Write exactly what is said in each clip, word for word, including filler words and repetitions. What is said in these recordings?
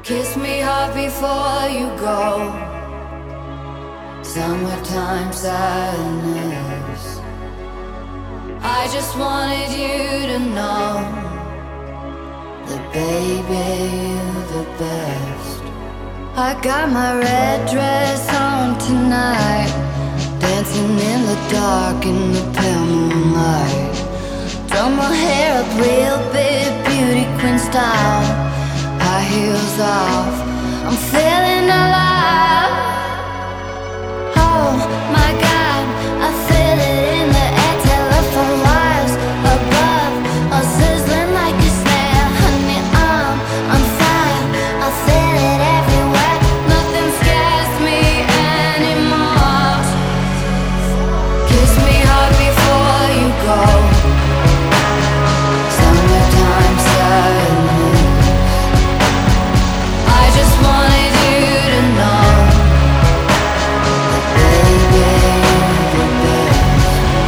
Kiss me hard before you go. Summertime sadness. I just wanted you to know that baby, you're the best. I got my red dress on tonight, dancing in the dark in the pale moonlight. Done my hair up real big, beauty queen style. High heels off, I'm feeling alive. Oh my God, I feel it in the air. Telephone wires above, all sizzling like a snare. Honey, I'm on fire, I feel it everywhere. Nothing scares me anymore. Kiss me hard before you go. Summertime sadness. I just wanted you to know that baby, you're the best.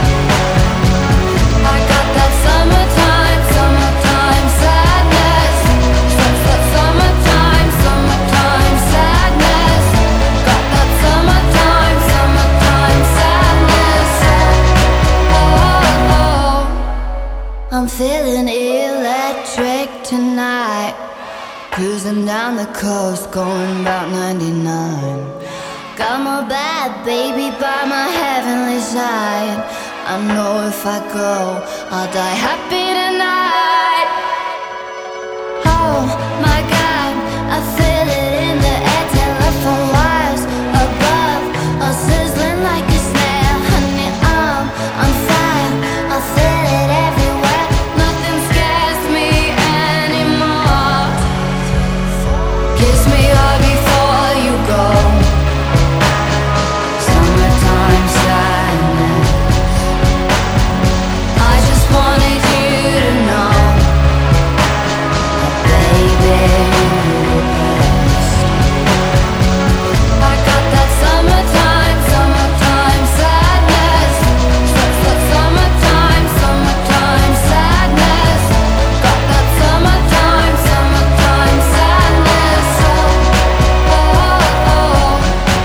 I got that summertime, summertime sadness. Such that summertime, summertime sadness. Got that summertime, summertime sadness. Oh, oh. I'm feeling electric tonight. Cruising down the coast, going about ninety-nine. Got my bad baby by my heavenly side. I know if I go, I'll die happy tonight. Oh my God, I feel it in the air. Telephone wires above, all sizzling like a snare. Honey, I'm on fire, I feel it everywhere. Nothing scares me anymore. Kiss me hard before you go. Summertime sadness. I just wanted you to know that baby, you're the best. I got that summertime, summertime sadness. Such that summertime, summertime sadness. Got that summertime, summertime sadness. Oh, oh, oh.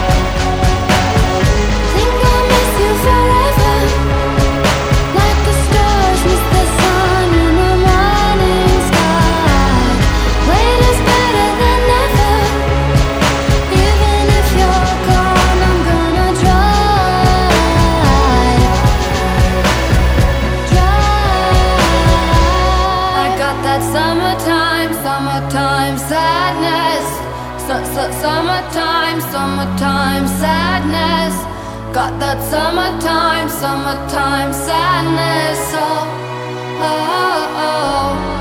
Think I'll miss you forever, like the stars miss the sun in the morning sky. Wait is better than never. Even if you're gone, I'm gonna try, try. I got that summertime, summertime sadness. Su- su- Summertime, summertime sadness. Got that summertime, summertime sadness. Oh, oh, oh.